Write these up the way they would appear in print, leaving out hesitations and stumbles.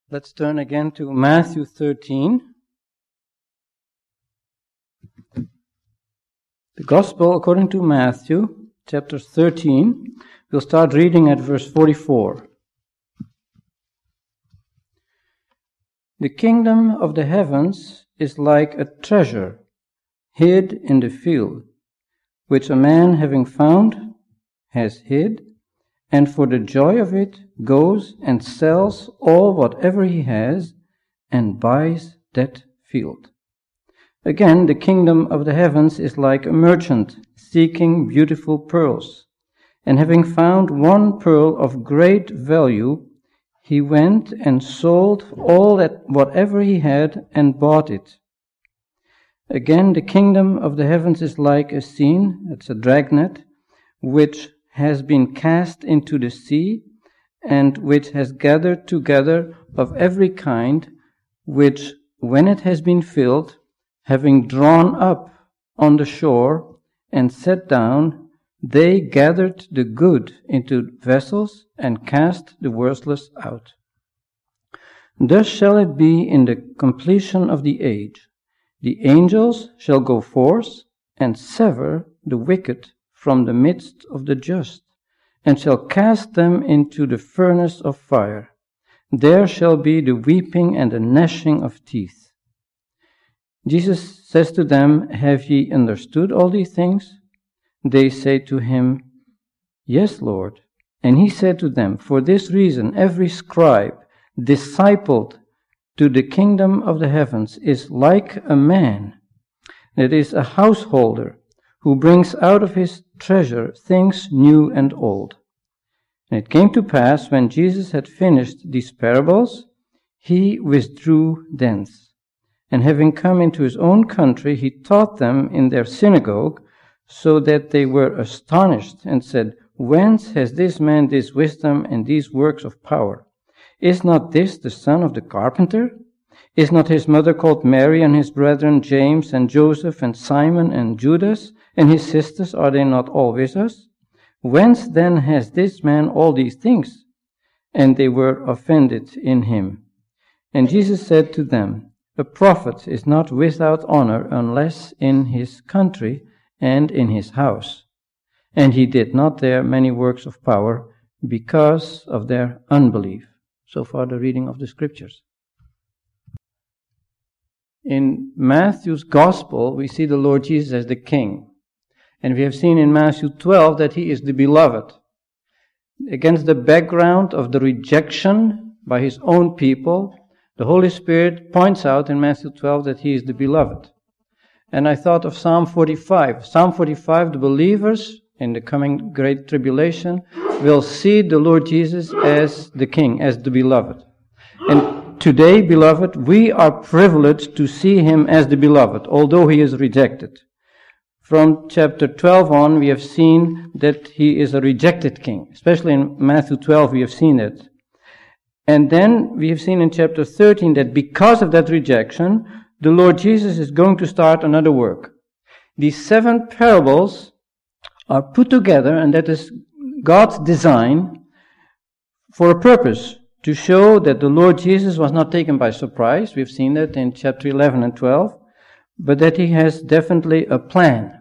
Let's turn again to Matthew 13. The Gospel according to Matthew, chapter 13. We'll start reading at verse 44. The kingdom of the heavens is like a treasure hid in the field, which a man having found has hid, and for the joy of it goes and sells all whatever he has and buys that field. Again, the kingdom of the heavens is like a merchant seeking beautiful pearls, and having found one pearl of great value, he went and sold all that whatever he had and bought it. Again, the kingdom of the heavens is like a seine, it's a dragnet, which has been cast into the sea, and which has gathered together of every kind, which, when it has been filled, having drawn up on the shore and set down, they gathered the good into vessels and cast the worthless out. Thus shall it be in the completion of the age. The angels shall go forth and sever the wicked from the midst of the just, and shall cast them into the furnace of fire. There shall be the weeping and the gnashing of teeth. Jesus says to them, Have ye understood all these things? They say to him, Yes, Lord. And he said to them, For this reason every scribe, discipled to the kingdom of the heavens, is like a man that is a householder, who brings out of his treasure things new and old. And it came to pass, when Jesus had finished these parables, he withdrew thence. And having come into his own country, he taught them in their synagogue, so that they were astonished, and said, Whence has this man this wisdom and these works of power? Is not this the son of the carpenter? Is not his mother called Mary, and his brethren James and Joseph and Simon and Judas? And his sisters, are they not all with us? Whence then has this man all these things? And they were offended in him. And Jesus said to them, A prophet is not without honor unless in his country and in his house. And he did not there many works of power because of their unbelief. So far the reading of the scriptures. In Matthew's Gospel, we see the Lord Jesus as the King. And we have seen in Matthew 12 that he is the beloved. Against the background of the rejection by his own people, the Holy Spirit points out in Matthew 12 that he is the beloved. And I thought of Psalm 45. Psalm 45, the believers in the coming great tribulation will see the Lord Jesus as the King, as the beloved. And today, beloved, we are privileged to see him as the beloved, although he is rejected. From chapter 12 on, we have seen that he is a rejected king. Especially in Matthew 12, we have seen it. And then we have seen in chapter 13 that because of that rejection, the Lord Jesus is going to start another work. These 7 parables are put together, and that is God's design for a purpose, to show that the Lord Jesus was not taken by surprise. We've seen that in chapter 11 and 12. But that he has definitely a plan.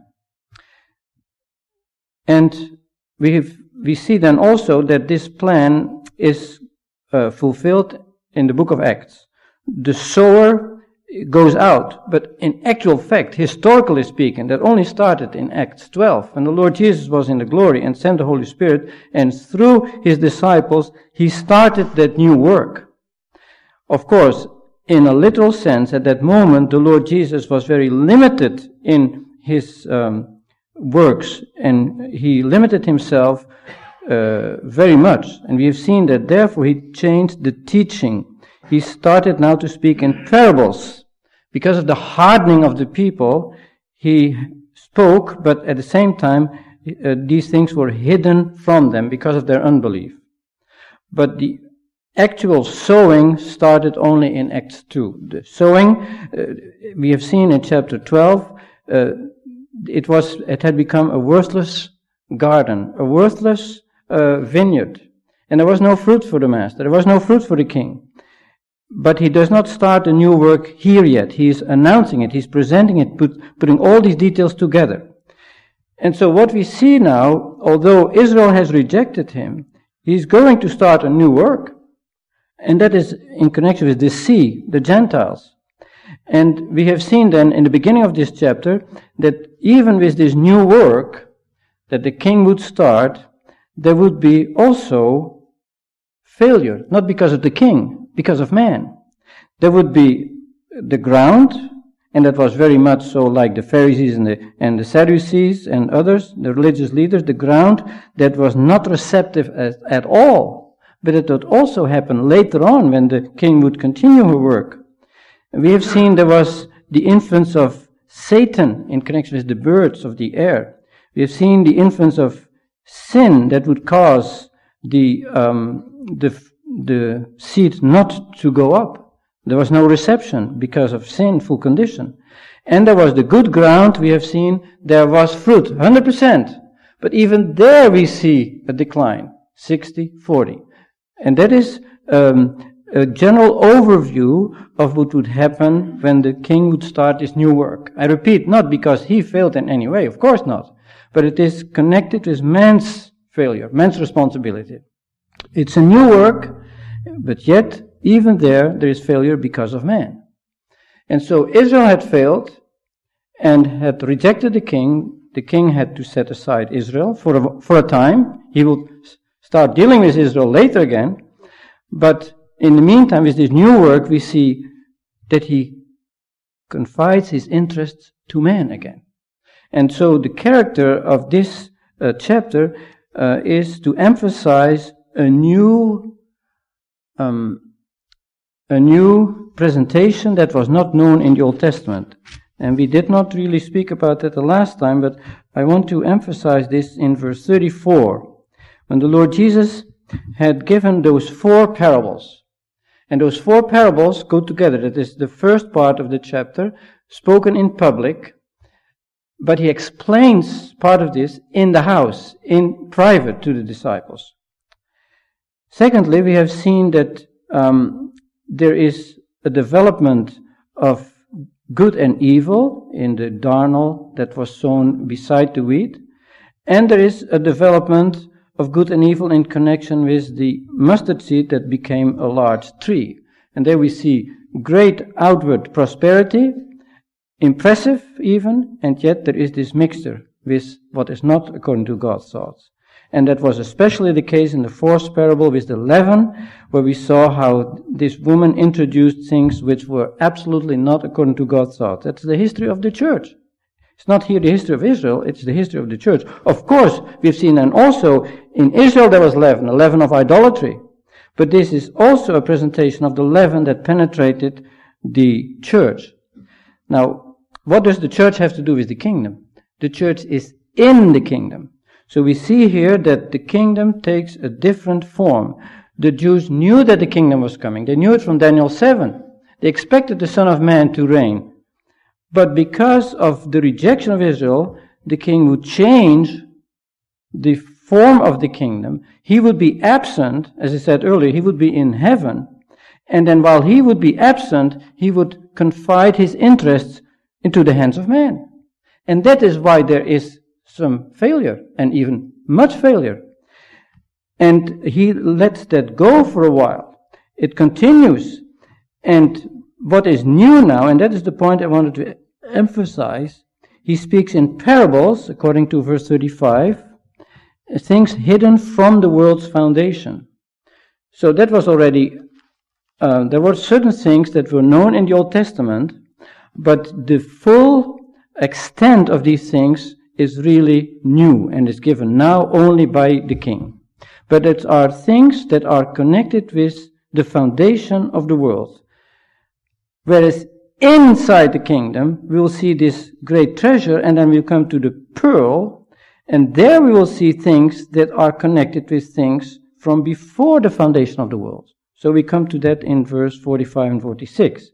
And we see then also that this plan is fulfilled in the book of Acts. The sower goes out, but in actual fact, historically speaking, that only started in Acts 12, when the Lord Jesus was in the glory and sent the Holy Spirit, and through his disciples, he started that new work. Of course, in a literal sense, at that moment, the Lord Jesus was very limited in his works, and he limited himself very much. And we have seen that therefore he changed the teaching. He started now to speak in parables. Because of the hardening of the people, he spoke, but at the same time, these things were hidden from them because of their unbelief. But the actual sowing started only in Acts 2. The sowing, we have seen in chapter 12, it had become a worthless garden, a worthless vineyard. And there was no fruit for the master. There was no fruit for the king. but he does not start a new work here yet. He is announcing it, he's presenting it, putting all these details together. And so what we see now, although Israel has rejected him, he's going to start a new work. And that is in connection with the sea, the Gentiles. And we have seen then in the beginning of this chapter that even with this new work that the king would start, there would be also failure, not because of the king, because of man. There would be the ground, and that was very much so like the Pharisees and the Sadducees and others, the religious leaders, the ground that was not receptive at all. But it would also happen later on when the king would continue her work. We have seen there was the influence of Satan in connection with the birds of the air. We have seen the influence of sin that would cause the seed not to go up. There was no reception because of sinful condition. And there was the good ground. We have seen there was fruit, 100%. But even there we see a decline, 60-40. And that is a general overview of what would happen when the king would start his new work. I repeat, not because he failed in any way, of course not. But it is connected with man's failure, man's responsibility. It's a new work, but yet, even there is failure because of man. And so Israel had failed and had rejected the king. The king had to set aside Israel for a time. He will start dealing with Israel later again. But in the meantime, with this new work, we see that he confides his interests to man again. And so the character of this chapter is to emphasize a new presentation that was not known in the Old Testament. And we did not really speak about that the last time, but I want to emphasize this in verse 34. When the Lord Jesus had given those 4 parables, and those 4 parables go together. That is the first part of the chapter, spoken in public, but he explains part of this in the house, in private to the disciples. Secondly, we have seen that there is a development of good and evil in the darnel that was sown beside the wheat, and there is a development of good and evil in connection with the mustard seed that became a large tree. And there we see great outward prosperity, impressive even, and yet there is this mixture with what is not according to God's thoughts. And that was especially the case in the 4th parable with the leaven, where we saw how this woman introduced things which were absolutely not according to God's thoughts. That's the history of the church. It's not here the history of Israel, it's the history of the church. Of course, we've seen, and also in Israel there was leaven, a leaven of idolatry. But this is also a presentation of the leaven that penetrated the church. Now, what does the church have to do with the kingdom? The church is in the kingdom. So we see here that the kingdom takes a different form. The Jews knew that the kingdom was coming. They knew it from Daniel 7. They expected the Son of Man to reign. But because of the rejection of Israel, the king would change the form of the kingdom. He would be absent, as I said earlier, he would be in heaven. And then while he would be absent, he would confide his interests into the hands of man. And that is why there is some failure, and even much failure. And he lets that go for a while. It continues. And what is new now, and that is the point I wanted to emphasize, he speaks in parables, according to verse 35, things hidden from the world's foundation. So that was already, there were certain things that were known in the Old Testament, but the full extent of these things is really new and is given now only by the king. But it are things that are connected with the foundation of the world. Whereas inside the kingdom, we will see this great treasure, and then we'll come to the pearl, and there we will see things that are connected with things from before the foundation of the world. So we come to that in verse 45 and 46.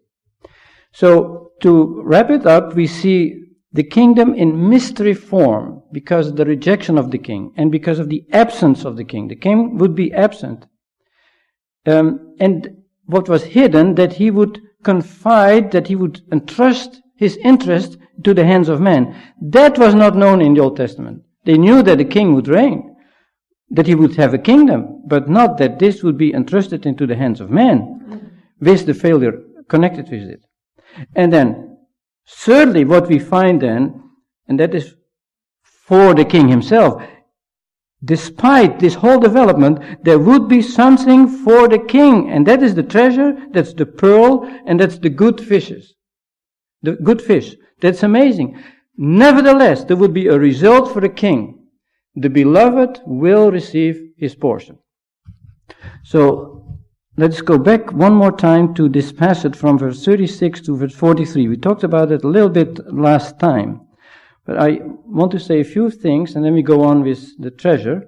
So to wrap it up, we see the kingdom in mystery form because of the rejection of the king and because of the absence of the king. The king would be absent. And what was hidden, that he would confide, that he would entrust his interest to the hands of men. That was not known in the Old Testament. They knew that the king would reign, that he would have a kingdom, but not that this would be entrusted into the hands of men, with the failure connected with it. And then, thirdly, what we find then, and that is for the king himself, despite this whole development, there would be something for the king, and that is the treasure, that's the pearl, and that's the good fishes. The good fish. That's amazing. Nevertheless, there would be a result for the king. The beloved will receive his portion. So, let's go back one more time to this passage from verse 36 to verse 43. We talked about it a little bit last time. But I want to say a few things, and then we go on with the treasure.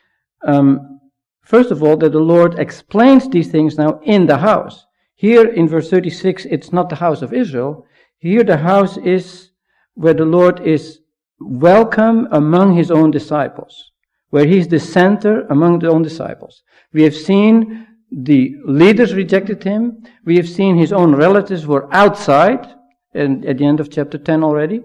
First of all, that the Lord explains these things now in the house. Here in verse 36, it's not the house of Israel. Here the house is where the Lord is welcome among his own disciples, where he's the center among the own disciples. We have seen the leaders rejected him. We have seen his own relatives were outside, and at the end of chapter 10 already.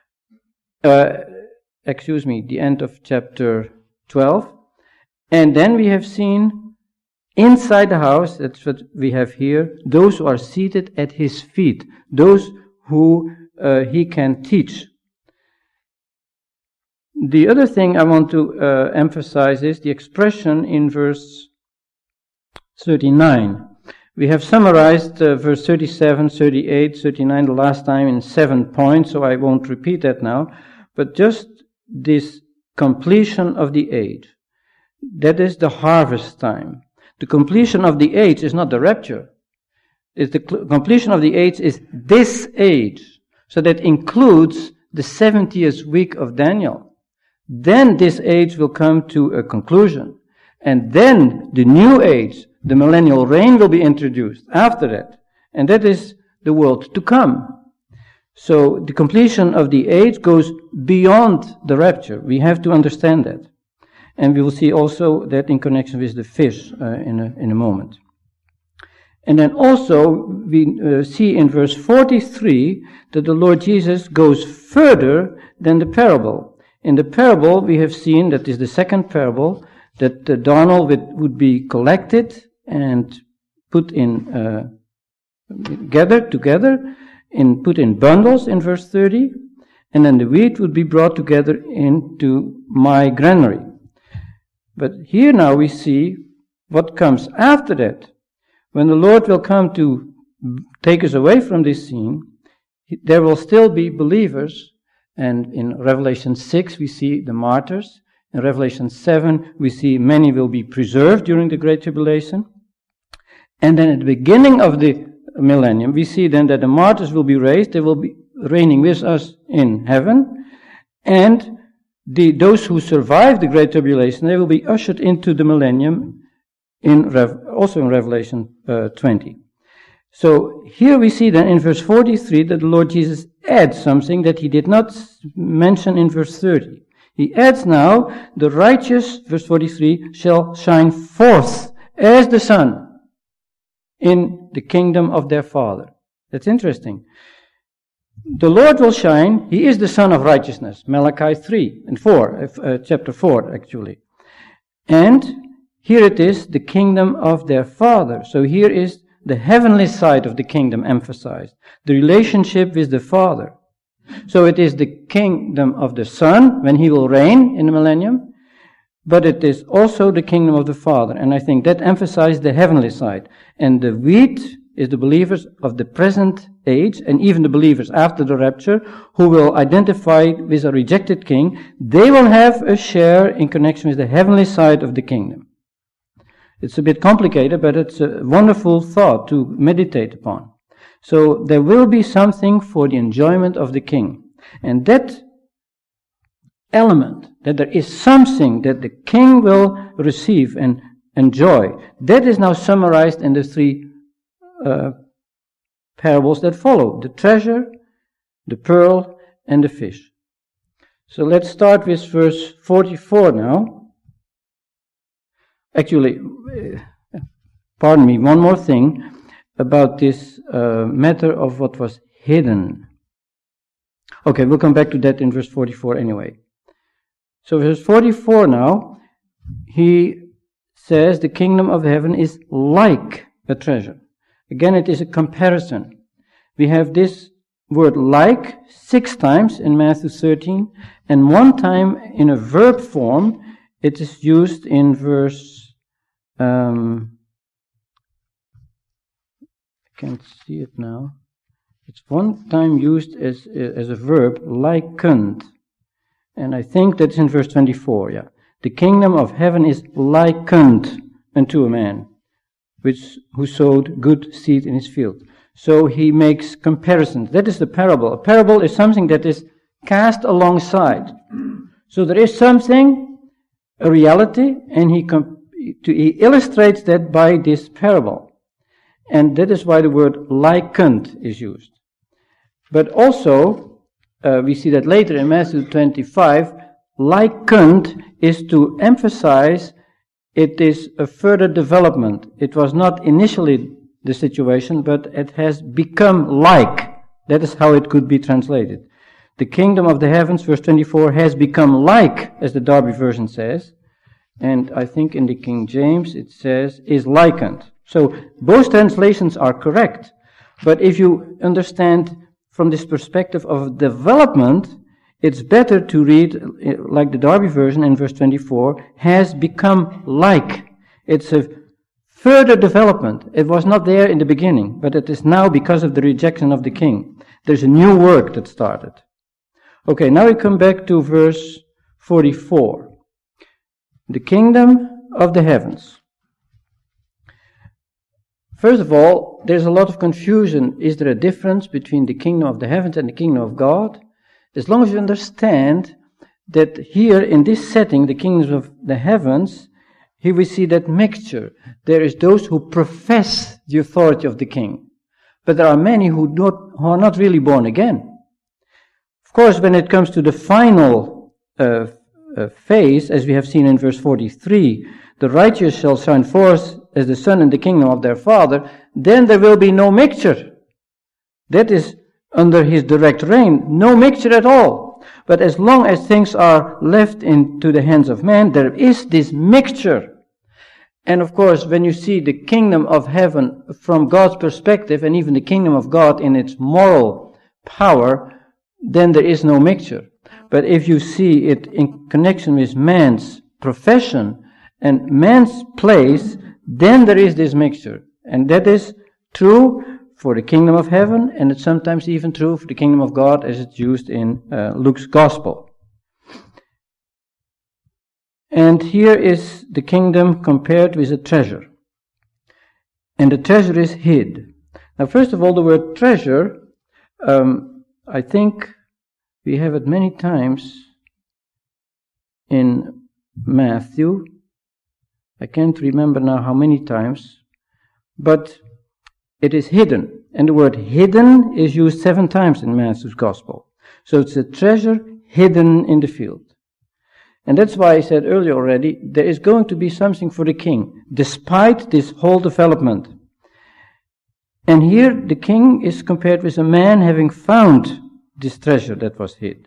The end of chapter 12. And then we have seen inside the house, that's what we have here, those who are seated at his feet, those who he can teach. The other thing I want to emphasize is the expression in verse 39. We have summarized verse 37, 38, 39 the last time in 7 points, so I won't repeat that now. But just this completion of the age, that is the harvest time. The completion of the age is not the rapture. It's the completion of the age is this age. So that includes the 70th week of Daniel. Then this age will come to a conclusion. And then the new age, the millennial reign, will be introduced after that. And that is the world to come. So the completion of the age goes beyond the rapture. We have to understand that. And we will see also that in connection with the fish in a moment. And then also we see in verse 43 that the Lord Jesus goes further than the parable. In the parable we have seen, that is the second parable, that the darnel would be collected and put in, gathered together, and put in bundles in verse 30, and then the wheat would be brought together into my granary. But here now we see what comes after that. When the Lord will come to take us away from this scene, there will still be believers, and in Revelation 6 we see the martyrs. In Revelation 7 we see many will be preserved during the Great Tribulation. And then at the beginning of the millennium, we see then that the martyrs will be raised, they will be reigning with us in heaven, and those who survive the Great Tribulation, they will be ushered into the millennium, also in Revelation 20. So here we see then in verse 43 that the Lord Jesus adds something that he did not mention in verse 30. He adds now, the righteous, verse 43, shall shine forth as the sun in the kingdom of their Father. That's interesting. The Lord will shine. He is the Son of righteousness. Malachi 3 and 4, chapter 4 actually. And here it is, the kingdom of their Father. So here is the heavenly side of the kingdom emphasized. The relationship with the Father. So it is the kingdom of the Son when he will reign in the millennium. But it is also the kingdom of the Father. And I think that emphasizes the heavenly side. And the wheat is the believers of the present age, and even the believers after the rapture, who will identify with a rejected king. They will have a share in connection with the heavenly side of the kingdom. It's a bit complicated, but it's a wonderful thought to meditate upon. So there will be something for the enjoyment of the king. And that element, that there is something that the king will receive and enjoy, that is now summarized in the three parables that follow: the treasure, the pearl, and the fish. So let's start with verse 44 now. Actually, pardon me, one more thing. about this matter of what was hidden. Okay, we'll come back to that in verse 44 anyway. So verse 44 now, he says the kingdom of heaven is like a treasure. Again, it is a comparison. We have this word like 6 times in Matthew 13, and 1 time in a verb form. It is used in verse, I can't see it now. It's 1 time used as a verb, likened. And I think that's in verse 24, yeah. The kingdom of heaven is likened unto a man, who sowed good seed in his field. So he makes comparisons. That is the parable. A parable is something that is cast alongside. So there is something, a reality, and he illustrates that by this parable. And that is why the word likened is used. But also, we see that later in Matthew 25, likened is to emphasize it is a further development. It was not initially the situation, but it has become like. That is how it could be translated. The kingdom of the heavens, verse 24, has become like, as the Darby version says. And I think in the King James it says, is likened. So both translations are correct. But if you understand from this perspective of development, it's better to read, like the Darby version in verse 24, has become like. It's a further development. It was not there in the beginning, but it is now because of the rejection of the king. There's a new work that started. Okay, now we come back to verse 44. The kingdom of the heavens. First of all, there's a lot of confusion. Is there a difference between the kingdom of the heavens and the kingdom of God? As long as you understand that here in this setting, the kingdoms of the heavens, here we see that mixture. There is those who profess the authority of the king, but there are many who are not really born again. Of course, when it comes to the final phase, as we have seen in verse 43, the righteous shall shine forth as the sun in the kingdom of their Father, then there will be no mixture. That is under his direct reign, no mixture at all. But as long as things are left into the hands of man, there is this mixture. And of course, when you see the kingdom of heaven from God's perspective, and even the kingdom of God in its moral power, then there is no mixture. But if you see it in connection with man's profession and man's place, then there is this mixture. And that is true for the kingdom of heaven, and it's sometimes even true for the kingdom of God as it's used in Luke's gospel. And here is the kingdom compared with a treasure. And the treasure is hid. Now, first of all, the word treasure, I think we have it many times in Matthew. I can't remember now how many times, but it is hidden. And the word hidden is used 7 times in Matthew's gospel. So it's a treasure hidden in the field. And that's why I said earlier already, there is going to be something for the king, despite this whole development. And here the king is compared with a man having found this treasure that was hid.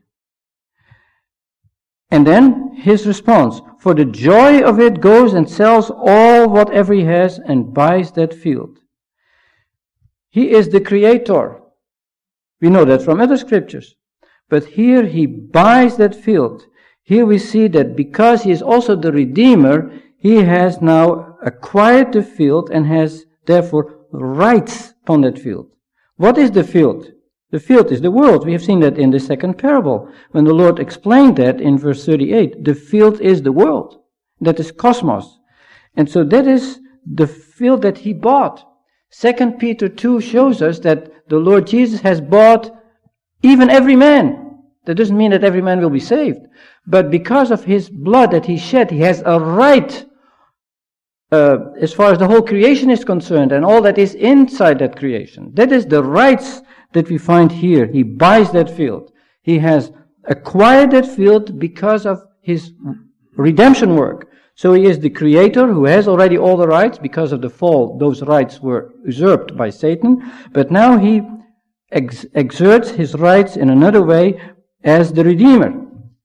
And then his response, for the joy of it goes and sells all whatever he has and buys that field. He is the creator. We know that from other scriptures. But here he buys that field. Here we see that because he is also the Redeemer, he has now acquired the field and has therefore rights upon that field. What is the field? The field is the world. We have seen that in the second parable. When the Lord explained that in verse 38, the field is the world. That is cosmos. And so that is the field that he bought. 2 Peter 2 shows us that the Lord Jesus has bought even every man. That doesn't mean that every man will be saved. But because of his blood that he shed, he has a right as far as the whole creation is concerned and all that is inside that creation. That is the rights that we find here. He buys that field. He has acquired that field because of his redemption work. So he is the creator who has already all the rights. Because of the fall, those rights were usurped by Satan. But now he exerts his rights in another way as the Redeemer.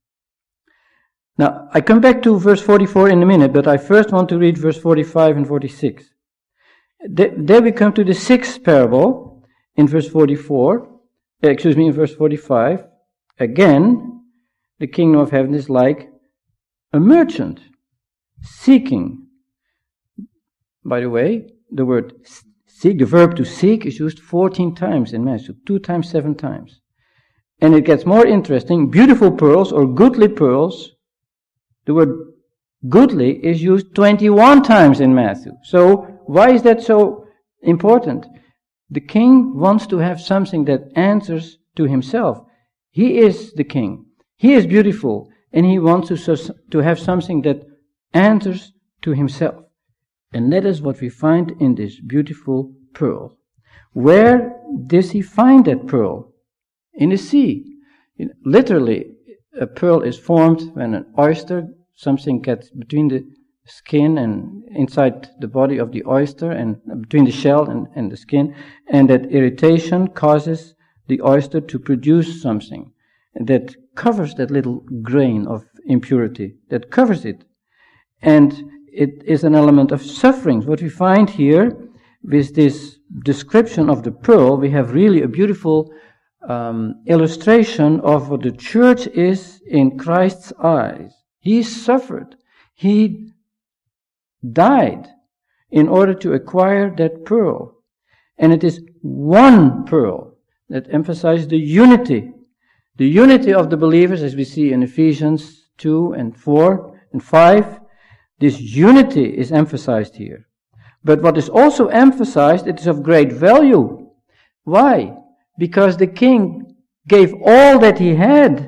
Now, I come back to verse 44 in a minute, but I first want to read verse 45 and 46. There we come to the sixth parable in verse 44. In verse 45. Again, the kingdom of heaven is like a merchant seeking. By the way, the word seek, the verb to seek, is used 14 times in Matthew, 2 times, 7 times. And it gets more interesting. Beautiful pearls or goodly pearls, the word goodly is used 21 times in Matthew. So why is that so important? The king wants to have something that answers to himself. He is the king. He is beautiful, and he wants to have something that answers to himself. And that is what we find in this beautiful pearl. Where does he find that pearl? In the sea. Literally, a pearl is formed when an oyster, something gets between the skin and inside the body of the oyster, and between the shell and the skin, and that irritation causes the oyster to produce something that covers that little grain of impurity, that covers it. And it is an element of suffering. What we find here with this description of the pearl, we have really a beautiful illustration of what the church is in Christ's eyes. He suffered. He died in order to acquire that pearl. And it is one pearl that emphasizes the unity of the believers, as we see in Ephesians 2 and 4 and 5. This unity is emphasized here. But what is also emphasized, it is of great value. Why? Because the king gave all that he had.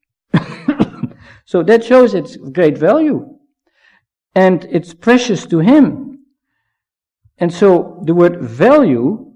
So that shows its great value. And it's precious to him. And so the word value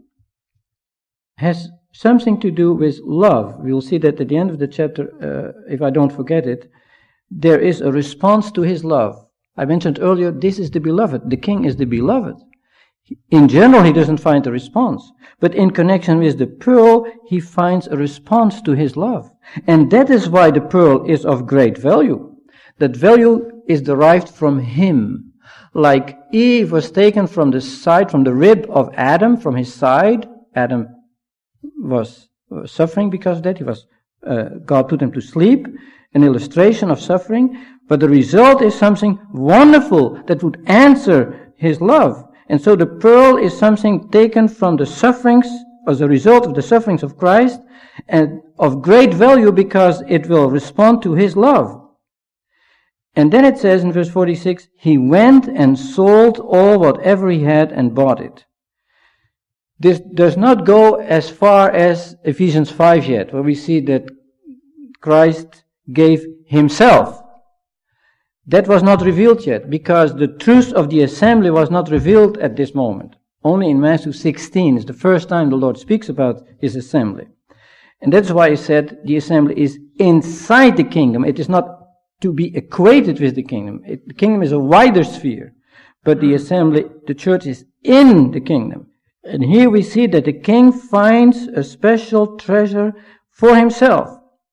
has something to do with love. We will see that at the end of the chapter, if I don't forget it, there is a response to his love. I mentioned earlier, this is the beloved. The king is the beloved. In general, he doesn't find a response. But in connection with the pearl, he finds a response to his love. And that is why the pearl is of great value. That value is derived from him. Like Eve was taken from the side, from the rib of Adam, from his side. Adam was suffering because of that. God put him to sleep. An illustration of suffering. But the result is something wonderful that would answer his love. And so the pearl is something taken from the sufferings, as a result of the sufferings of Christ, and of great value because it will respond to his love. And then it says in verse 46, he went and sold all whatever he had and bought it. This does not go as far as Ephesians 5 yet, where we see that Christ gave himself. That was not revealed yet, because the truth of the assembly was not revealed at this moment. Only in Matthew 16 is the first time the Lord speaks about his assembly. And that's why he said the assembly is inside the kingdom. It is not to be equated with the kingdom. The kingdom is a wider sphere. But the assembly, the church, is in the kingdom. And here we see that the king finds a special treasure for himself.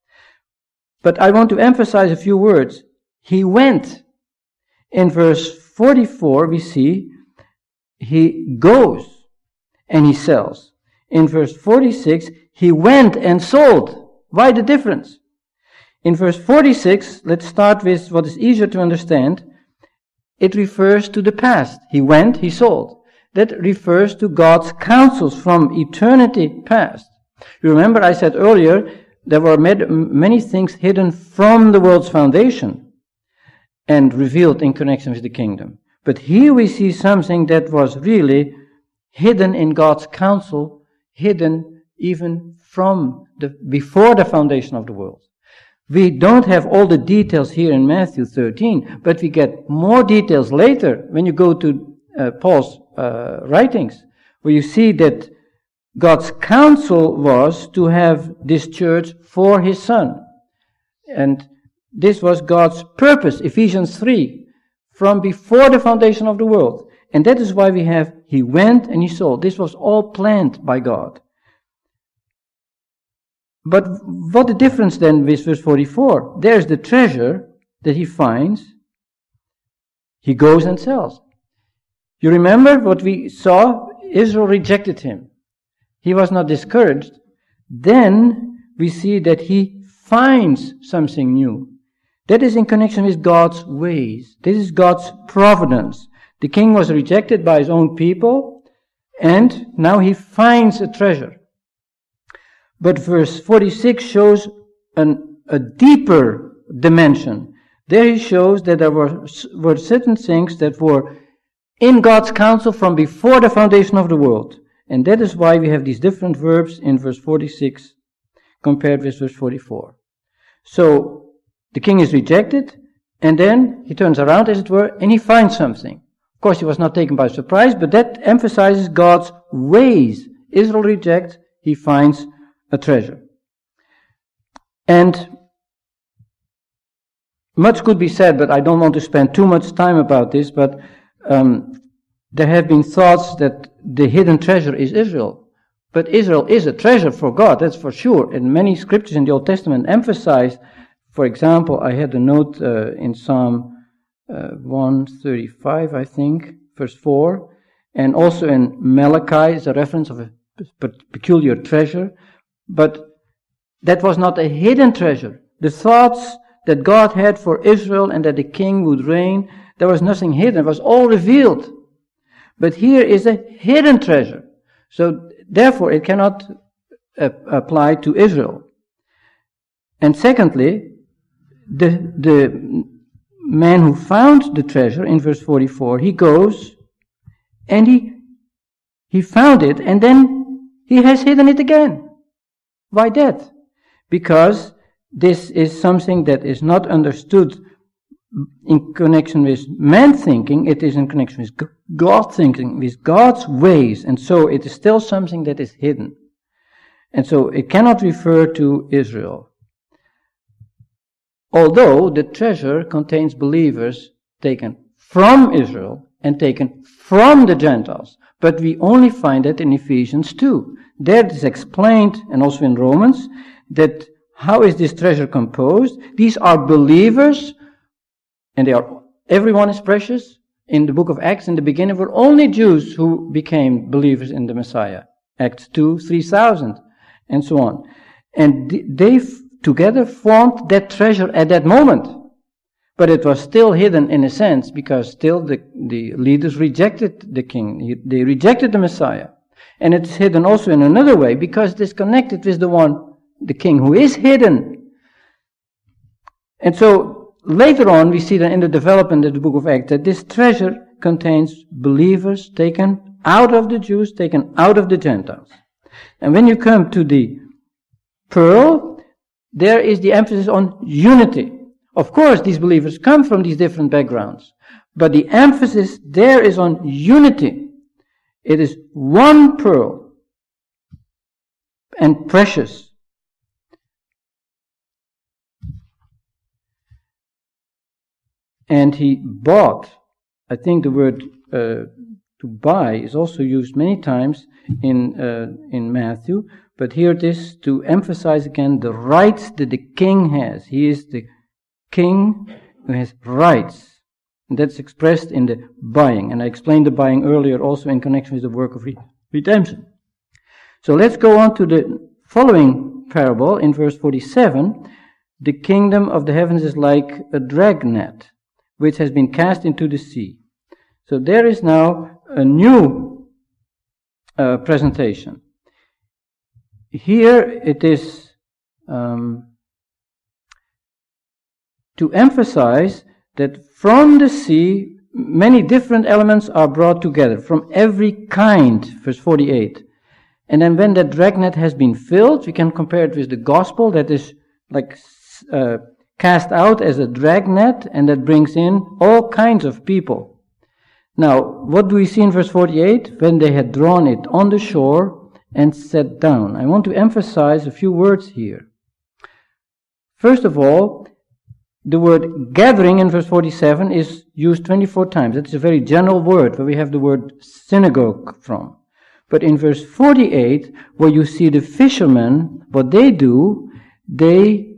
But I want to emphasize a few words. He went. In verse 44 we see he goes and he sells. In verse 46 he went and sold. Why the difference? In verse 46, let's start with what is easier to understand. It refers to the past. He went, he sold. That refers to God's counsels from eternity past. You remember I said earlier there were many things hidden from the world's foundation and revealed in connection with the kingdom. But here we see something that was really hidden in God's counsel, hidden even from before the foundation of the world. We don't have all the details here in Matthew 13, but we get more details later when you go to Paul's writings, where you see that God's counsel was to have this church for his son. And this was God's purpose, Ephesians 3. from before the foundation of the world. And that is why we have, he went and he saw. This was all planned by God. But what the difference then with verse 44? There's the treasure that he finds. He goes and sells. You remember what we saw? Israel rejected him. He was not discouraged. Then we see that he finds something new. That is in connection with God's ways. This is God's providence. The king was rejected by his own people, and now he finds a treasure. But verse 46 shows a deeper dimension. There he shows that there were certain things that were in God's counsel from before the foundation of the world. And that is why we have these different verbs in verse 46 compared with verse 44. So, the king is rejected, and then he turns around, as it were, and he finds something. Of course, he was not taken by surprise, but that emphasizes God's ways. Israel rejects, he finds a treasure. And much could be said, but I don't want to spend too much time about this, but there have been thoughts that the hidden treasure is Israel. But Israel is a treasure for God, that's for sure. And many scriptures in the Old Testament emphasize, for example, I had a note in Psalm 135, I think, verse 4, and also in Malachi is a reference of a peculiar treasure. But that was not a hidden treasure. The thoughts that God had for Israel and that the king would reign, there was nothing hidden. It was all revealed. But here is a hidden treasure. So therefore it cannot apply to Israel. And secondly, the man who found the treasure in verse 44, he goes and he found it, and then he has hidden it again. Why that? Because this is something that is not understood in connection with man thinking, it is in connection with God thinking, with God's ways, and so it is still something that is hidden. And so it cannot refer to Israel. Although the treasure contains believers taken from Israel and taken from the Gentiles. But we only find that in Ephesians 2. There it is explained, and also in Romans, that how is this treasure composed? These are believers, and everyone is precious. In the book of Acts, in the beginning, were only Jews who became believers in the Messiah. Acts 2, 3,000, and so on. And they together formed that treasure at that moment. But it was still hidden in a sense, because still the leaders rejected the king. They rejected the Messiah. And it's hidden also in another way, because it is connected with the king who is hidden. And so later on we see that in the development of the book of Acts that this treasure contains believers taken out of the Jews, taken out of the Gentiles. And when you come to the pearl, there is the emphasis on unity. Of course, these believers come from these different backgrounds, but the emphasis there is on unity. It is one pearl, and precious. And he bought. I think the word to buy is also used many times in Matthew, but here it is to emphasize again the rights that the king has. He is the king who has rights. And that's expressed in the buying. And I explained the buying earlier also in connection with the work of redemption. So let's go on to the following parable in verse 47. The kingdom of the heavens is like a dragnet, which has been cast into the sea. So there is now a new presentation. Here it is to emphasize that from the sea, many different elements are brought together, from every kind, verse 48. And then when that dragnet has been filled, we can compare it with the gospel that is like cast out as a dragnet, and that brings in all kinds of people. Now, what do we see in verse 48? When they had drawn it on the shore and sat down. I want to emphasize a few words here. First of all, the word gathering in verse 47 is used 24 times. That's a very general word where we have the word synagogue from. But in verse 48, where you see the fishermen, what they do, they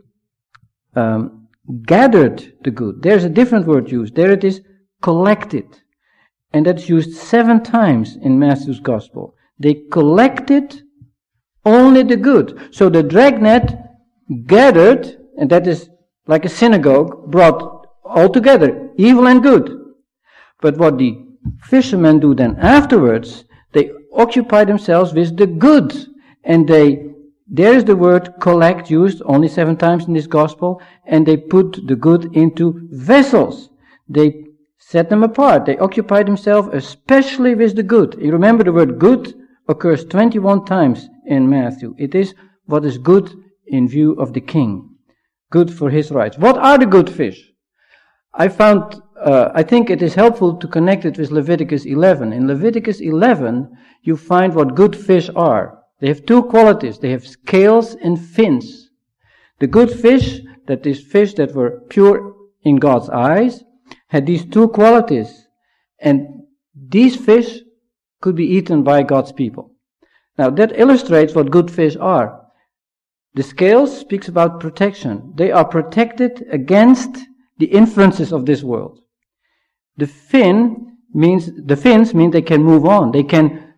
gathered the good. There's a different word used. There it is, collected. And that's used 7 times in Matthew's Gospel. They collected only the good. So the dragnet gathered, and that is like a synagogue, brought all together, evil and good. But what the fishermen do then afterwards, they occupy themselves with the good. And there is the word collect used only 7 times in this Gospel, and they put the good into vessels. They set them apart. They occupy themselves especially with the good. You remember the word good occurs 21 times in Matthew. It is what is good in view of the king. Good for his rights. What are the good fish? I think it is helpful to connect it with Leviticus 11. In Leviticus 11, you find what good fish are. They have 2 qualities. They have scales and fins. The good fish, that is fish that were pure in God's eyes, had these 2 qualities. And these fish could be eaten by God's people. Now that illustrates what good fish are. The scales speaks about protection. They are protected against the influences of this world. The fins mean they can move on. They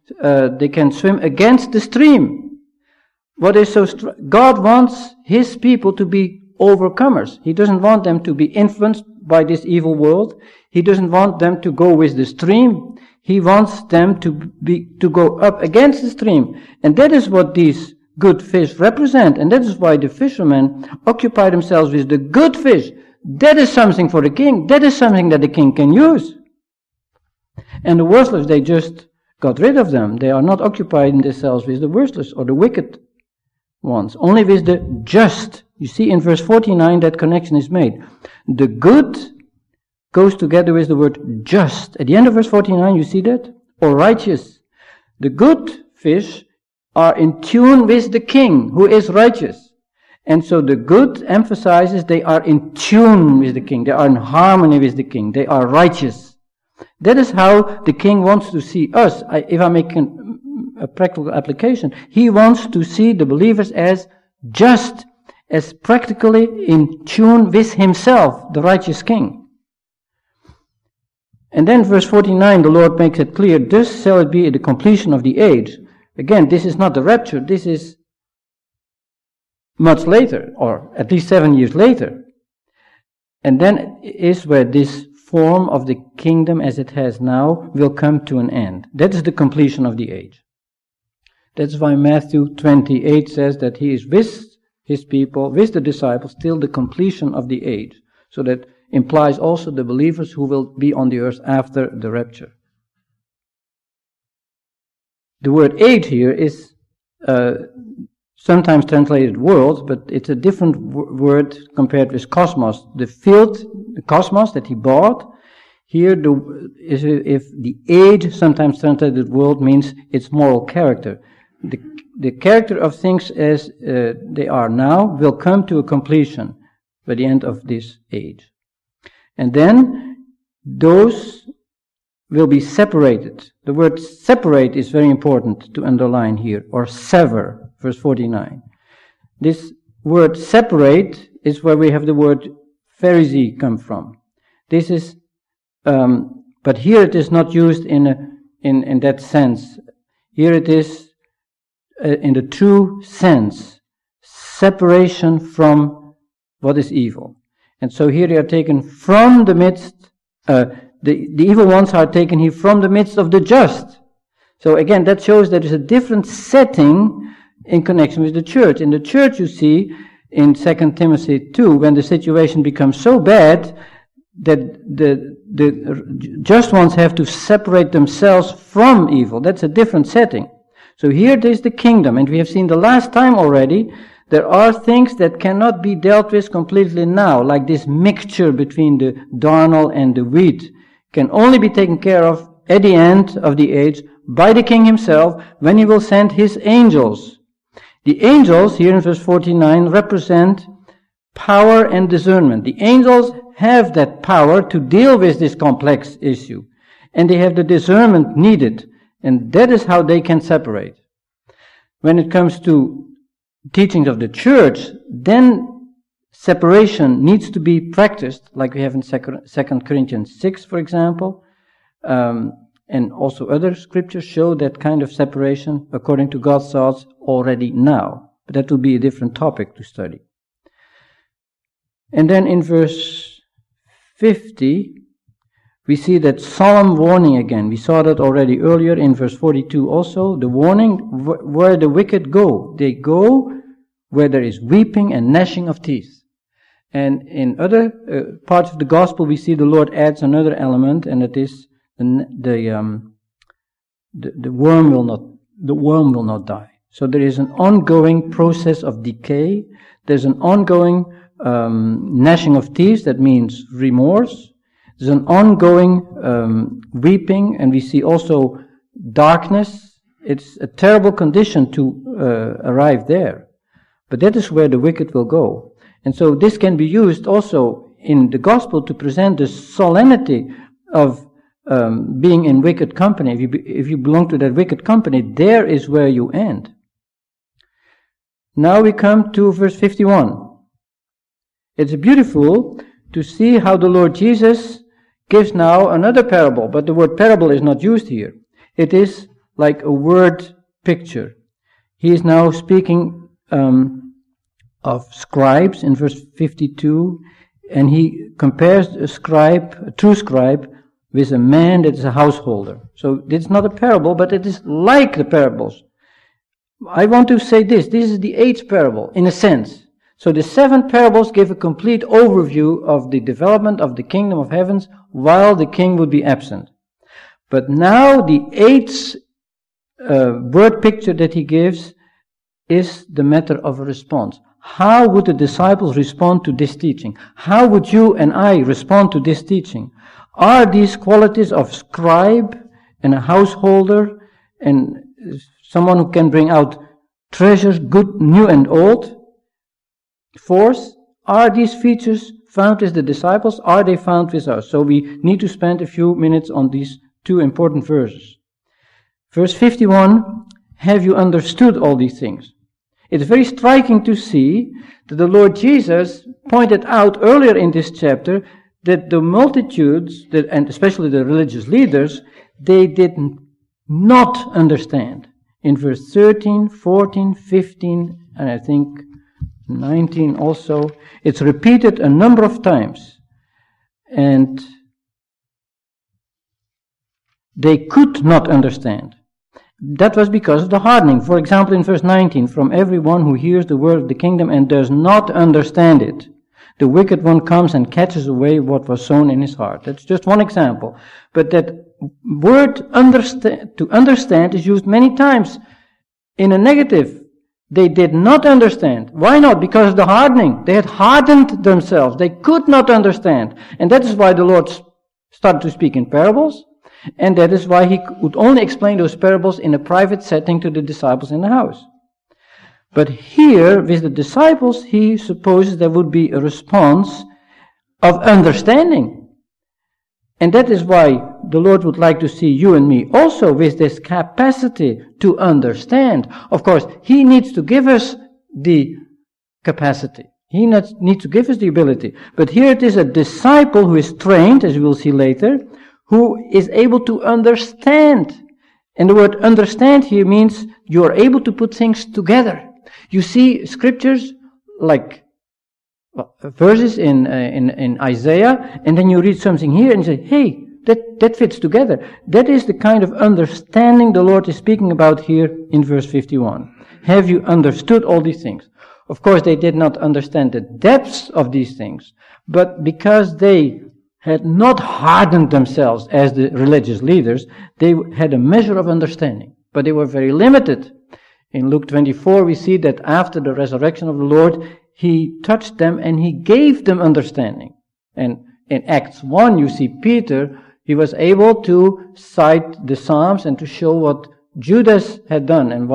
can swim against the stream. What is God wants his people to be overcomers. He doesn't want them to be influenced by this evil world. He doesn't want them to go with the stream. He wants them to go up against the stream. And that is what these good fish represent. And that is why the fishermen occupy themselves with the good fish. That is something for the king. That is something that the king can use. And the worthless, they just got rid of them. They are not occupying themselves with the worthless or the wicked ones. Only with the just. You see in verse 49 that connection is made. The good goes together with the word just. At the end of verse 49 you see that? Or righteous. The good fish are in tune with the king who is righteous. And so the good emphasizes they are in tune with the king. They are in harmony with the king. They are righteous. That is how the king wants to see us. If I make a practical application, he wants to see the believers as just, as practically in tune with himself, the righteous king. And then verse 49, the Lord makes it clear, thus shall it be at the completion of the age. Again, this is not the rapture, this is much later, or at least 7 years later. And then is where this form of the kingdom as it has now will come to an end. That is the completion of the age. That's why Matthew 28 says that he is with his people, with the disciples, till the completion of the age. So that implies also the believers who will be on the earth after the rapture. The word age here is sometimes translated world, but it's a different word compared with cosmos. The field, the cosmos that he bought, here if the age, sometimes translated world, means its moral character. The character of things as they are now will come to a completion by the end of this age. And then those will be separated. The word separate is very important to underline here, or sever, verse 49. This word separate is where we have the word Pharisee come from. This is, but here it is not used in that sense. Here it is in the true sense, separation from what is evil. And so here they are taken from the midst, the evil ones are taken here from the midst of the just. So again, that shows that there's a different setting in connection with the church. In the church, you see, in 2 Timothy 2, when the situation becomes so bad that the just ones have to separate themselves from evil. That's a different setting. So here there's the kingdom, and we have seen the last time already, there are things that cannot be dealt with completely now, like this mixture between the darnel and the wheat, can only be taken care of at the end of the age by the king himself when he will send his angels. The angels, here in verse 49, represent power and discernment. The angels have that power to deal with this complex issue, and they have the discernment needed, and that is how they can separate. When it comes to teachings of the church, then separation needs to be practiced, like we have in 2 Corinthians 6, for example, and also other scriptures show that kind of separation according to God's thoughts already now. But that will be a different topic to study. And then in verse 50, we see that solemn warning again. We saw that already earlier in verse 42 also. The warning, where the wicked go. They go where there is weeping and gnashing of teeth. And in other parts of the gospel, we see the Lord adds another element, and it is the worm will not die. So there is an ongoing process of decay. There's an ongoing gnashing of teeth, that means remorse. There's an ongoing weeping, and we see also darkness. It's a terrible condition to arrive there. But that is where the wicked will go. And so this can be used also in the gospel to present the solemnity of being in wicked company. If you belong to that wicked company, there is where you end. Now we come to verse 51. It's beautiful to see how the Lord Jesus gives now another parable, but the word parable is not used here. It is like a word picture. He is now speaking of scribes in verse 52, and he compares a true scribe, with a man that is a householder. So it's not a parable, but it is like the parables. I want to say this is the 8th parable, in a sense. So the 7 parables give a complete overview of the development of the kingdom of heavens while the king would be absent. But now the 8th word picture that he gives is the matter of a response. How would the disciples respond to this teaching? How would you and I respond to this teaching? Are these qualities of scribe and a householder and someone who can bring out treasures, good, new and old, force, are these features found with the disciples? Are they found with us? So we need to spend a few minutes on these 2 important verses. Verse 51, have you understood all these things? It's very striking to see that the Lord Jesus pointed out earlier in this chapter that the multitudes, and especially the religious leaders, they did not understand. In verse 13, 14, 15, and I think 19 also, it's repeated a number of times. And they could not understand. That was because of the hardening. For example, in verse 19, from everyone who hears the word of the kingdom and does not understand it, the wicked one comes and catches away what was sown in his heart. That's just one example. But that word to understand is used many times in a negative. They did not understand. Why not? Because of the hardening. They had hardened themselves. They could not understand. And that is why the Lord started to speak in parables. And that is why he could only explain those parables in a private setting to the disciples in the house. But here, with the disciples, he supposes there would be a response of understanding. And that is why the Lord would like to see you and me also with this capacity to understand. Of course, he needs to give us the capacity. He needs to give us the ability. But here it is a disciple who is trained, as we will see later, who is able to understand. And the word understand here means you are able to put things together. You see scriptures like verses in Isaiah, and then you read something here and you say, hey, that fits together. That is the kind of understanding the Lord is speaking about here in verse 51. Have you understood all these things? Of course, they did not understand the depths of these things, but because they had not hardened themselves as the religious leaders, they had a measure of understanding, but they were very limited. In Luke 24, we see that after the resurrection of the Lord, he touched them and he gave them understanding. And in Acts 1, you see Peter, he was able to cite the Psalms and to show what Judas had done and what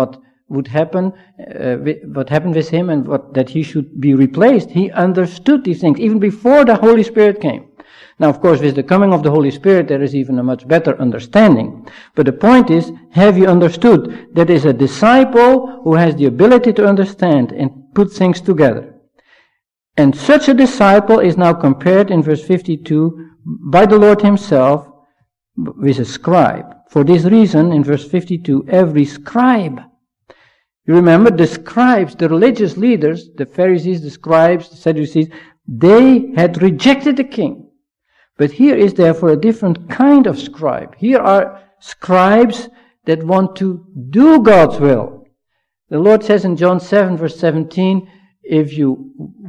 would happen, what happened with him, and that he should be replaced. He understood these things even before the Holy Spirit came. Now, of course, with the coming of the Holy Spirit, there is even a much better understanding. But the point is, have you understood that is a disciple who has the ability to understand and put things together? And such a disciple is now compared in verse 52 by the Lord himself with a scribe. For this reason, in verse 52, every scribe. You remember, the scribes, the religious leaders, the Pharisees, the scribes, the Sadducees, they had rejected the king. But here is therefore a different kind of scribe. Here are scribes that want to do God's will. The Lord says in John 7 verse 17, if you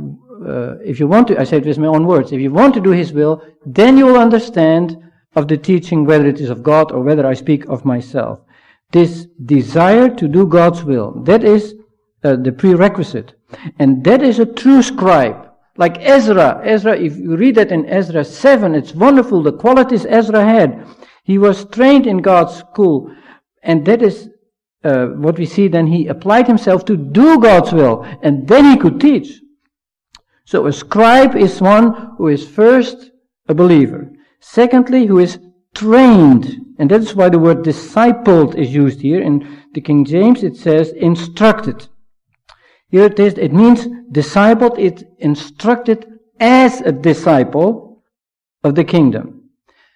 want to, I say it with my own words, if you want to do His will, then you will understand of the teaching whether it is of God or whether I speak of myself. This desire to do God's will, that is the prerequisite. And that is a true scribe. Like Ezra, if you read that in Ezra 7, it's wonderful the qualities Ezra had. He was trained in God's school, and that is what we see. Then he applied himself to do God's will, and then he could teach. So a scribe is one who is first a believer. Secondly, who is trained, and that's why the word discipled is used here. In the King James it says instructed. Here it is, it means discipled, it's instructed as a disciple of the kingdom.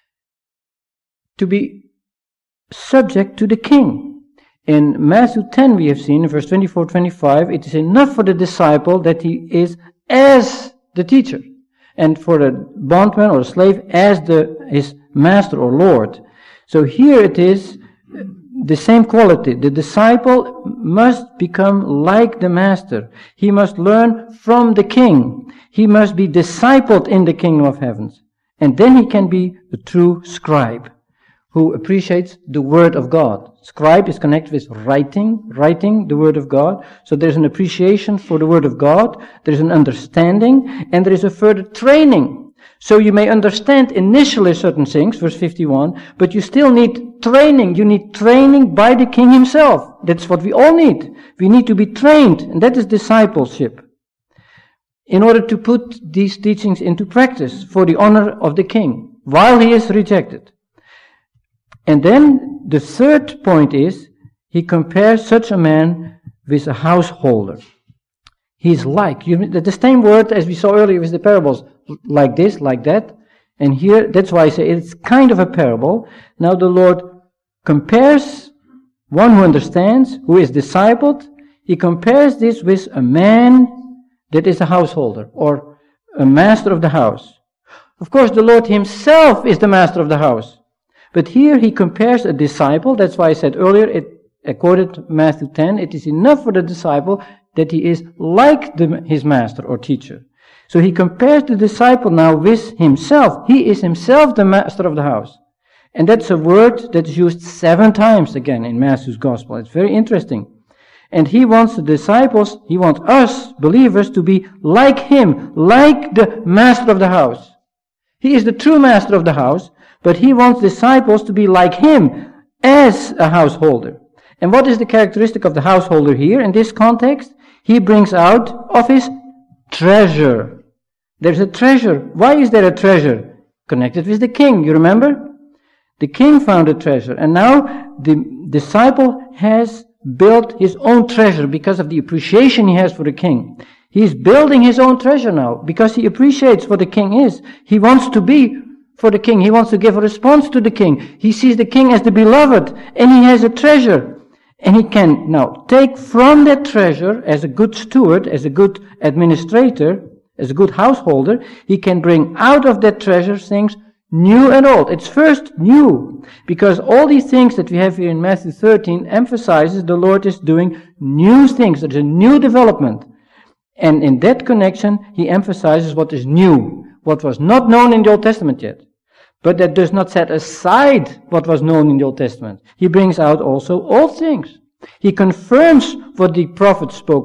To be subject to the king. In Matthew 10 we have seen, in verse 24-25, it is enough for the disciple that he is as the teacher. And for the bondman or slave as his master or lord. So here it is the same quality. The disciple must become like the master. He must learn from the king. He must be discipled in the kingdom of heavens. And then he can be a true scribe who appreciates the word of God. Scribe is connected with writing the word of God. So there's an appreciation for the word of God. There's an understanding, and there is a further training. So you may understand initially certain things, verse 51, but you still need training. You need training by the king himself. That's what we all need. We need to be trained, and that is discipleship. In order to put these teachings into practice for the honor of the king, while he is rejected. And then the third point is, he compares such a man with a householder. He's like, the same word as we saw earlier with the parables, like this, like that. And here, that's why I say it's kind of a parable. Now the Lord compares one who understands, who is discipled. He compares this with a man that is a householder, or a master of the house. Of course, the Lord himself is the master of the house. But here he compares a disciple. That's why I said earlier, I quoted Matthew 10, it is enough for the disciple that he is like his master or teacher. So he compares the disciple now with himself. He is himself the master of the house. And that's a word that's used 7 times again in Matthew's gospel. It's very interesting. And he wants the disciples, he wants us, believers, to be like him, like the master of the house. He is the true master of the house, but he wants disciples to be like him as a householder. And what is the characteristic of the householder here in this context? He brings out of his treasure. There's a treasure. Why is there a treasure? Connected with the king, you remember? The king found a treasure, and now the disciple has built his own treasure because of the appreciation he has for the king. He's building his own treasure now because he appreciates what the king is. He wants to be for the king. He wants to give a response to the king. He sees the king as the beloved, and he has a treasure. And he can now take from that treasure, as a good steward, as a good administrator, as a good householder, he can bring out of that treasure things new and old. It's first new, because all these things that we have here in Matthew 13 emphasizes the Lord is doing new things. There's a new development. And in that connection, he emphasizes what is new, what was not known in the Old Testament yet. But that does not set aside what was known in the Old Testament. He brings out also old things. He confirms what the prophets spoke,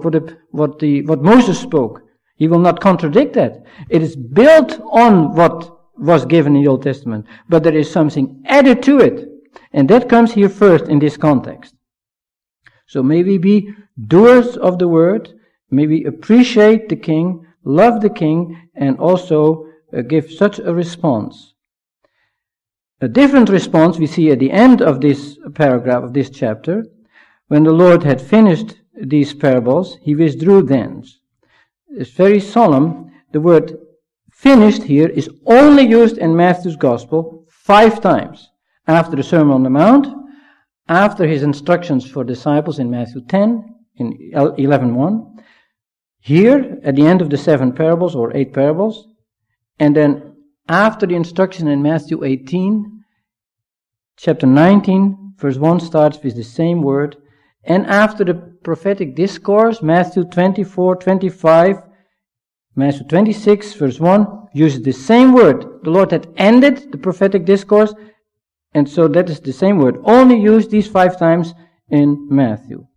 what Moses spoke. He will not contradict that. It is built on what was given in the Old Testament, but there is something added to it. And that comes here first in this context. So may we be doers of the word, may we appreciate the king, love the king, and also give such a response. A different response we see at the end of this paragraph, of this chapter. When the Lord had finished these parables, he withdrew thence. It's very solemn. The word finished here is only used in Matthew's Gospel 5 times. After the Sermon on the Mount, after his instructions for disciples in Matthew 10, in 11:1, here at the end of the 7 parables or 8 parables, and then after the instruction in Matthew 18, chapter 19, verse 1 starts with the same word, and after the prophetic discourse, Matthew 24, 25, Matthew 26, verse 1, uses the same word. The Lord had ended the prophetic discourse, and so that is the same word, only used these 5 times in Matthew.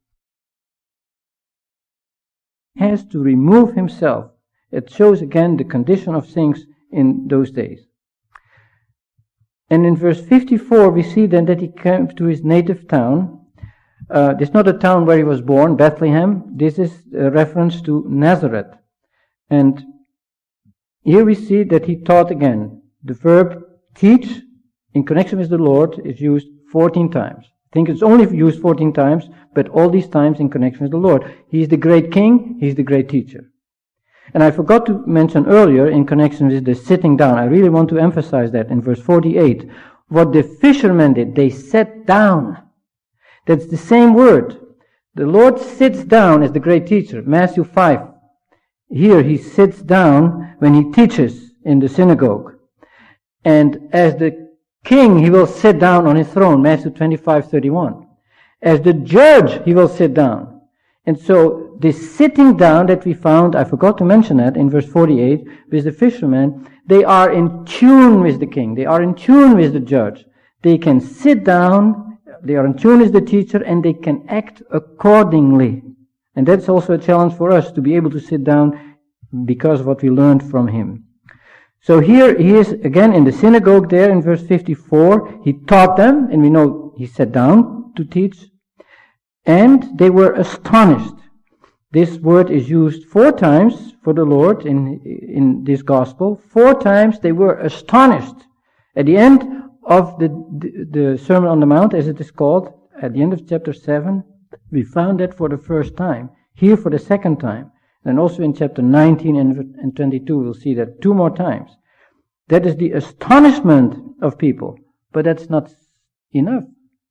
He has to remove himself. It shows again the condition of things in those days. And in verse 54 we see then that he came to his native town. This is not a town where he was born, Bethlehem. This is a reference to Nazareth. And here we see that he taught again. The verb teach in connection with the Lord is used 14 times. I think it's only used 14 times, but all these times in connection with the Lord. He is the great king, he is the great teacher. And I forgot to mention earlier in connection with the sitting down, I really want to emphasize that in verse 48. What the fishermen did, they sat down. That's the same word. The Lord sits down as the great teacher. Matthew 5. Here he sits down when he teaches in the synagogue. And as the king, he will sit down on his throne. Matthew 25:31. As the judge, he will sit down. And so this sitting down that we found, I forgot to mention that in verse 48, with the fishermen, they are in tune with the king. They are in tune with the judge. They can sit down, they are in tune with the teacher, and they can act accordingly. And that's also a challenge for us, to be able to sit down because of what we learned from him. So here he is again in the synagogue there in verse 54. He taught them, and we know he sat down to teach. And they were astonished. This word is used 4 times for the Lord in this gospel. 4 times they were astonished. At the end of the Sermon on the Mount, as it is called, at the end of chapter 7, we found that for the first time. Here for the second time. And also in chapter 19 and 22 we'll see that 2 more times. That is the astonishment of people. But that's not enough.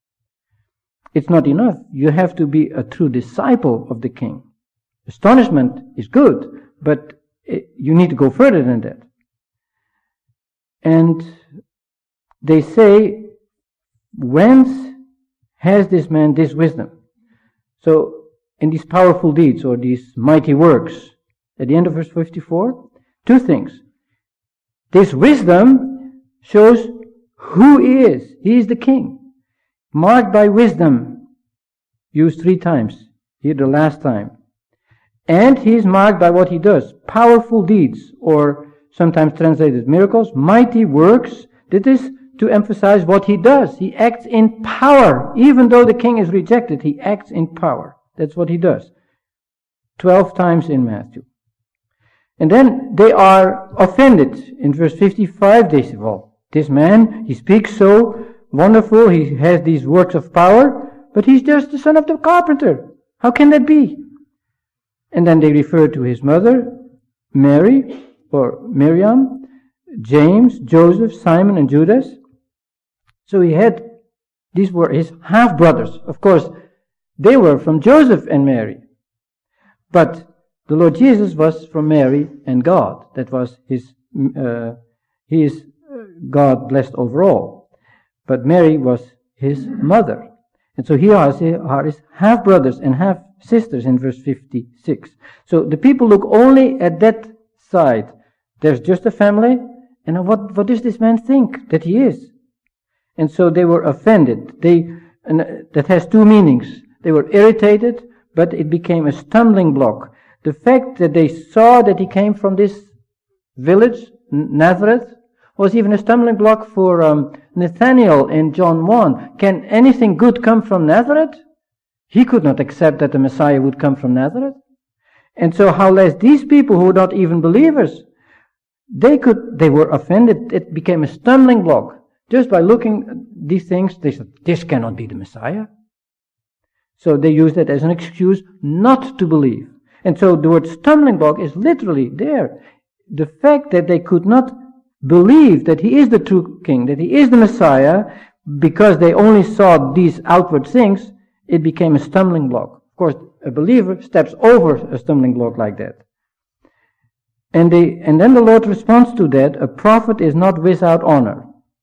It's not enough. You have to be a true disciple of the king. Astonishment is good, but you need to go further than that. And they say, whence has this man this wisdom? So, in these powerful deeds or these mighty works, at the end of verse 54, 2 things. This wisdom shows who he is. He is the king. Marked by wisdom, used 3 times, here the last time. And he is marked by what he does. Powerful deeds, or sometimes translated miracles, mighty works. That is to emphasize what he does. He acts in power. Even though the king is rejected, he acts in power. That's what he does. 12 times in Matthew. And then they are offended. In verse 55 they say, well, this man, he speaks so wonderful, he has these works of power, but he's just the son of the carpenter. How can that be? And then they refer to his mother, Mary, or Miriam, James, Joseph, Simon, and Judas. So these were his half-brothers. Of course, they were from Joseph and Mary. But the Lord Jesus was from Mary and God. That was he is God blessed over all. But Mary was his mother. And so here are his half-brothers and half-sisters in verse 56. So the people look only at that side. There's just a family, and what does this man think that he is? And so they were offended. And that has 2 meanings. They were irritated, but it became a stumbling block. The fact that they saw that he came from this village, Nazareth, was even a stumbling block for Nathanael in John 1. Can anything good come from Nazareth? He could not accept that the Messiah would come from Nazareth. And so how less these people who were not even believers, they were offended. It became a stumbling block. Just by looking at these things, they said, this cannot be the Messiah. So they used that as an excuse not to believe. And so the word stumbling block is literally there. The fact that they could not believe that he is the true king, that he is the Messiah, because they only saw these outward things, it became a stumbling block. Of course, a believer steps over a stumbling block like that. And then the Lord responds to that, a prophet is not without honor,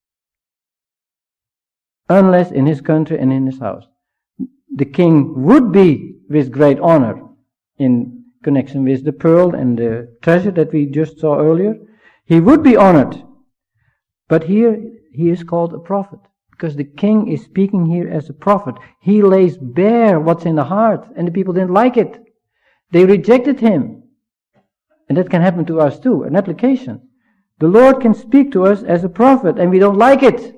unless in his country and in his house. The king would be with great honor in connection with the pearl and the treasure that we just saw earlier. He would be honored. But here he is called a prophet, because the king is speaking here as a prophet. He lays bare what's in the heart, and the people didn't like it. They rejected him. And that can happen to us too, an application. The Lord can speak to us as a prophet, and we don't like it.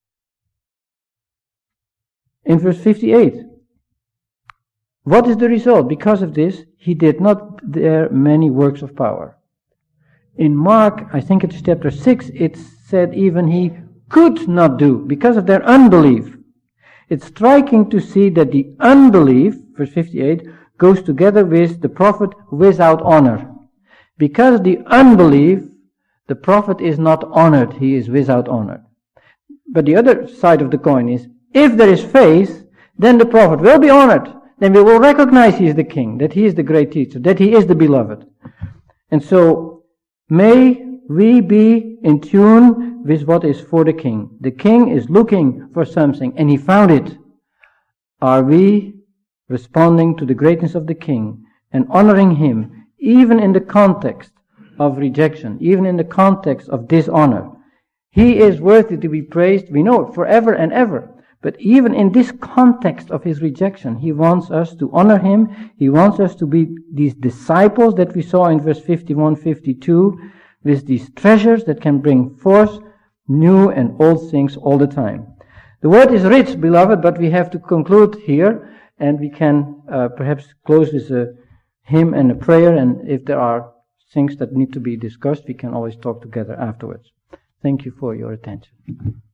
In verse 58, what is the result? Because of this, he did not dare many works of power. In Mark, I think it's chapter 6, it said even he could not do, because of their unbelief. It's striking to see that the unbelief, verse 58, goes together with the prophet without honor. Because of the unbelief, the prophet is not honored, he is without honor. But the other side of the coin is, if there is faith, then the prophet will be honored. Then we will recognize he is the king, that he is the great teacher, that he is the beloved. And so, may we be in tune with what is for the king. The king is looking for something, and he found it. Are we responding to the greatness of the king and honoring him, even in the context of rejection, even in the context of dishonor? He is worthy to be praised, we know it, forever and ever. But even in this context of his rejection, he wants us to honor him. He wants us to be these disciples that we saw in verse 51, 52, with these treasures that can bring forth new and old things all the time. The word is rich, beloved, but we have to conclude here, and we can perhaps close with a hymn and a prayer, and if there are things that need to be discussed, we can always talk together afterwards. Thank you for your attention.